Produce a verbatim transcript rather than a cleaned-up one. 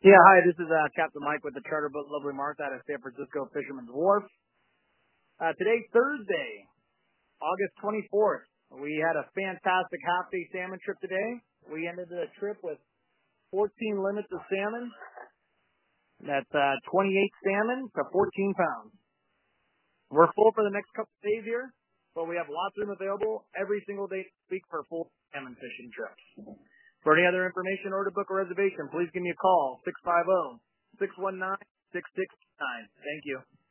Yeah, hi, this is uh, Captain Mike with the Charter Boat Lovely Martha out of San Francisco Fisherman's Wharf. Uh, today's Thursday, August twenty-fourth. We had a fantastic half-day salmon trip today. We ended the trip with fourteen limits of salmon. That's uh, twenty-eight salmon to fourteen pounds. We're full for the next couple of days here, but we have lots of room available every single day this week for full salmon fishing trips. For any other information or to book a reservation, please give me a call, six five zero, six one nine, six six nine. Thank you.